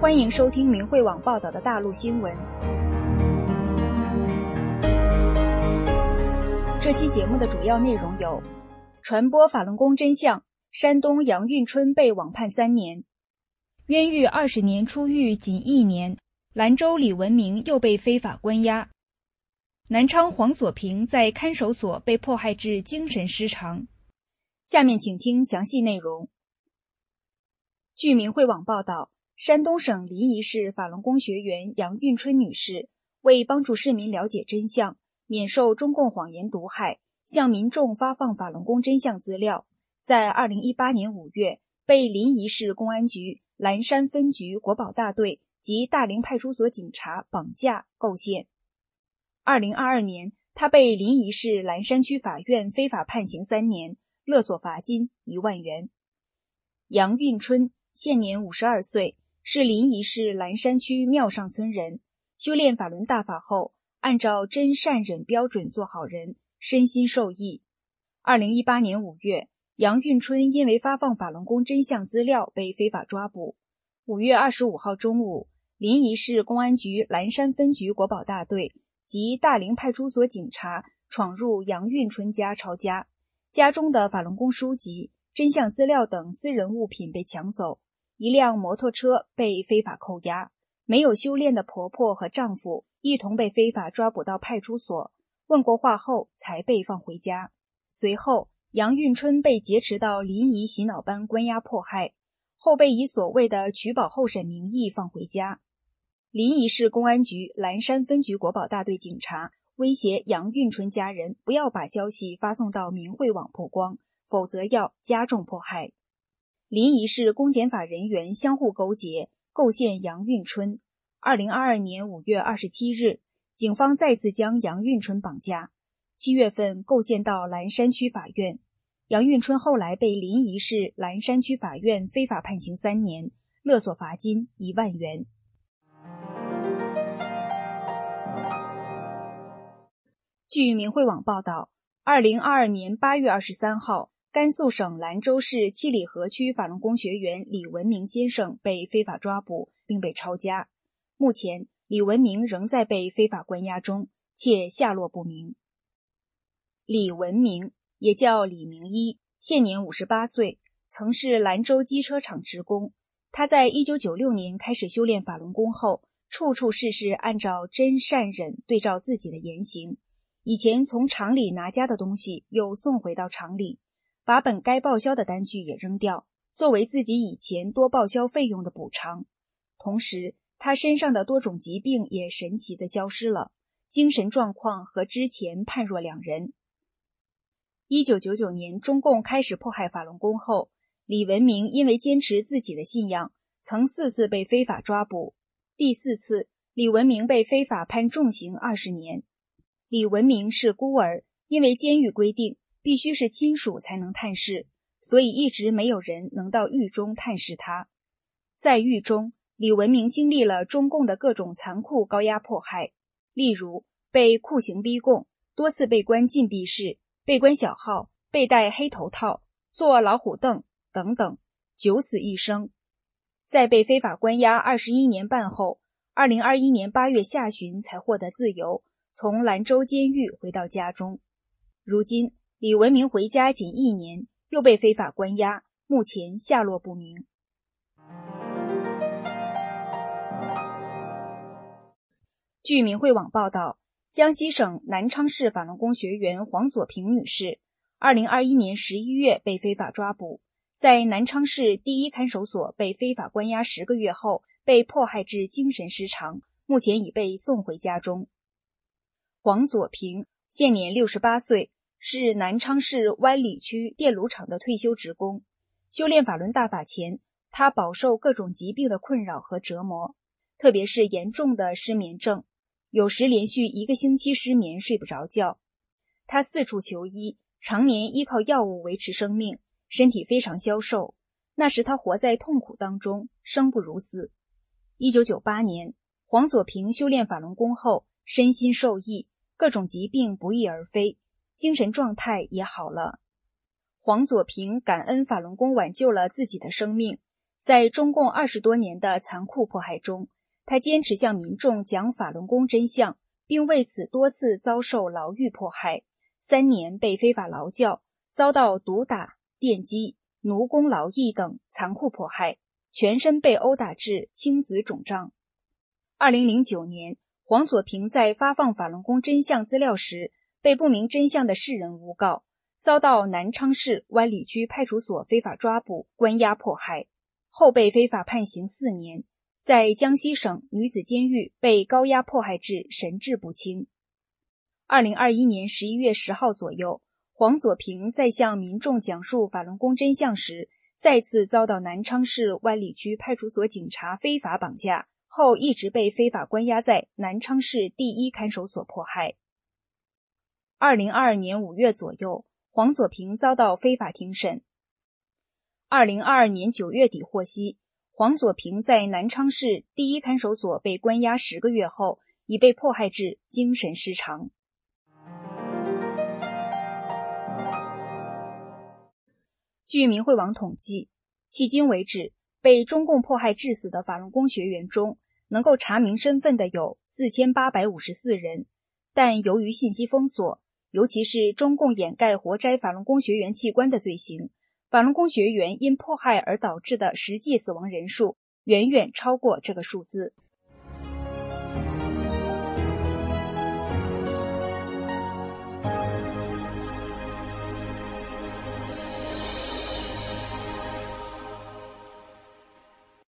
欢迎收听明慧网报道的大陆新闻。这期节目的主要内容有：传播法轮功真相，山东杨运春被网判3年；冤狱20年出狱仅1年，兰州李文明又被非法关押；南昌黄佐平在看守所被迫害致精神失常。下面请听详细内容。据明慧网报道，山东省临沂市法轮功学员杨运春女士为帮助市民了解真相，免受中共谎言毒害，向民众发放法轮功真相资料，在2018年5月被临沂市公安局蓝山分局国保大队及大凌派出所警察绑架构陷。2022年，她被临沂市蓝山区法院非法判刑3年，勒索罚金1万元。杨运春现年52岁，是临沂市蓝山区庙上村人，修炼法轮大法后，按照真善忍标准做好人，身心受益。2018年5月，杨运春因为发放法轮功真相资料被非法抓捕。5月25号中午，临沂市公安局蓝山分局国保大队及大凌派出所警察闯入杨运春家抄家，家中的法轮功书籍、真相资料等私人物品被抢走，一辆摩托车被非法扣押，没有修炼的婆婆和丈夫一同被非法抓捕到派出所，问过话后才被放回家。随后，杨运春被劫持到临沂洗脑班关押迫害，后被以所谓的取保候审名义放回家。临沂市公安局蓝山分局国保大队警察威胁杨运春家人不要把消息发送到明慧网曝光，否则要加重迫害。临沂市公检法人员相互勾结，构陷杨运春。2022年5月27日，警方再次将杨运春绑架。7月份构陷到蓝山区法院，杨运春后来被临沂市蓝山区法院非法判刑3年，勒索罚金1万元。据明慧网报道，2022年8月23号，甘肃省兰州市七里河区法轮功学员李文明先生被非法抓捕并被抄家。目前，李文明仍在被非法关押中，且下落不明。李文明也叫李明一，现年58岁，曾是兰州机车厂职工。他在1996年开始修炼法轮功后，处处事事按照真善忍对照自己的言行。以前从厂里拿家的东西又送回到厂里，把本该报销的单据也扔掉，作为自己以前多报销费用的补偿。同时，他身上的多种疾病也神奇地消失了，精神状况和之前判若两人。1999年，中共开始迫害法轮功后，李文明因为坚持自己的信仰，曾4次被非法抓捕。第4次，李文明被非法判重刑20年。李文明是孤儿，因为监狱规定必须是亲属才能探视，所以一直没有人能到狱中探视他。在狱中，李文明经历了中共的各种残酷高压迫害，例如被酷刑逼供，多次被关禁闭室，被关小号，被戴黑头套，坐老虎凳等等，九死一生。在被非法关押21年半后，2021年8月下旬才获得自由，从兰州监狱回到家中。如今，李文明回家仅1年，又被非法关押，目前下落不明。据明慧网报道，江西省南昌市法轮功学员黄佐平女士2021年11月被非法抓捕，在南昌市第一看守所被非法关押10个月后，被迫害致精神失常，目前已被送回家中。黄佐平现年68岁，是南昌市湾里区电炉厂的退休职工。修炼法轮大法前，他饱受各种疾病的困扰和折磨，特别是严重的失眠症，有时连续1个星期失眠睡不着觉。他四处求医，常年依靠药物维持生命，身体非常消瘦。那时他活在痛苦当中，生不如死。1998年，黄佐平修炼法轮功后，身心受益，各种疾病不翼而飞，精神状态也好了。黄佐平感恩法轮功挽救了自己的生命， 在中共20多年的残酷迫害中，他坚持向民众讲法轮功真相，并为此多次遭受牢狱迫害，3年被非法劳教，遭到毒打、电击、奴工劳役等残酷迫害，全身被殴打至青紫肿胀。2009年，黄佐平在发放法轮功真相资料时，被不明真相的世人诬告，遭到南昌市湾里区派出所非法抓捕、关押迫害，后被非法判刑4年，在江西省女子监狱被高压迫害至神志不清。2021年11月10号左右，黄佐平在向民众讲述法轮功真相时，再次遭到南昌市湾里区派出所警察非法绑架，后一直被非法关押在南昌市第1看守所迫害。2022年5月左右，黄佐平遭到非法庭审。2022年9月底获悉，黄佐平在南昌市第1看守所被关押10个月后，已被迫害至精神失常。据明慧网统计，迄今为止，被中共迫害致死的法轮功学员中，能够查明身份的有4854人，但由于信息封锁，尤其是中共掩盖活摘法轮功学员器官的罪行，法轮功学员因迫害而导致的实际死亡人数远远超过这个数字。